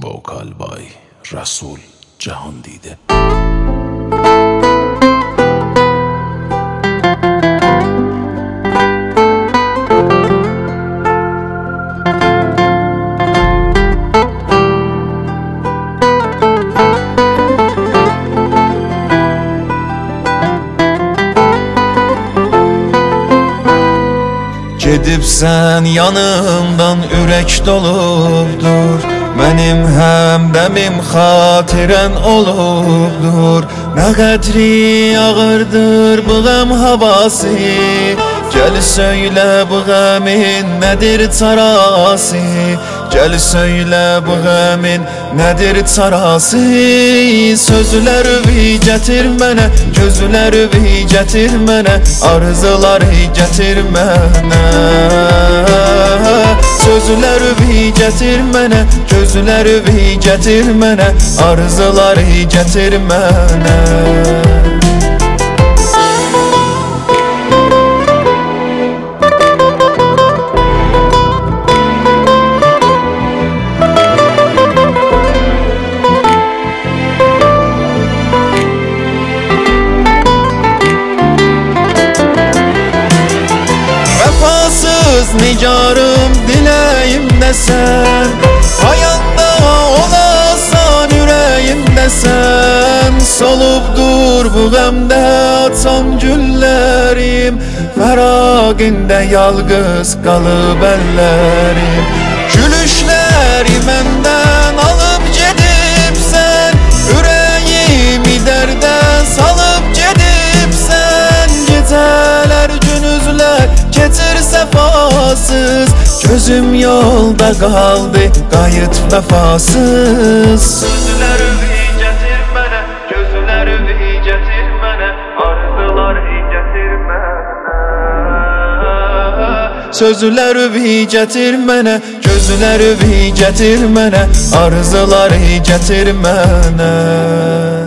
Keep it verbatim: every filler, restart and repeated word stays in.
Vokal by Rasul Cahandide. Gedibsən yanımdan ürək dolubdur, mənim həmdəmim xatirən olubdur. Nə qədri ağırdır bu qəm havası, gəl söylə bu qəmin nədir çarası, gəl söylə bu qəmin nədir çarası. Sözləri gətir mənə, gözləri gətir mənə, arzuları gətir mənə. Sözləri gətir mənə, gözləri gətir mənə, arzuları gətir mənə. Nigarım diləyimdə sən, hayanda olasan ürəyimdə sən. Solubdur bu qəmdə açan güllərim, fəraqində yalqız qalıb əllərim. Gülüşləri məndən alıb gedibsən, ürəyimi dərdə salıb gedibsən. Gecələr günüzlər keçir səfasız, gözüm yolda qaldı qayıt vəfasız. Sözləri gətir mənə, gözləri gətir mənə, arzuları gətir mənə. Sözləri gətir mənə, gözləri gətir mənə, arzuları gətir mənə.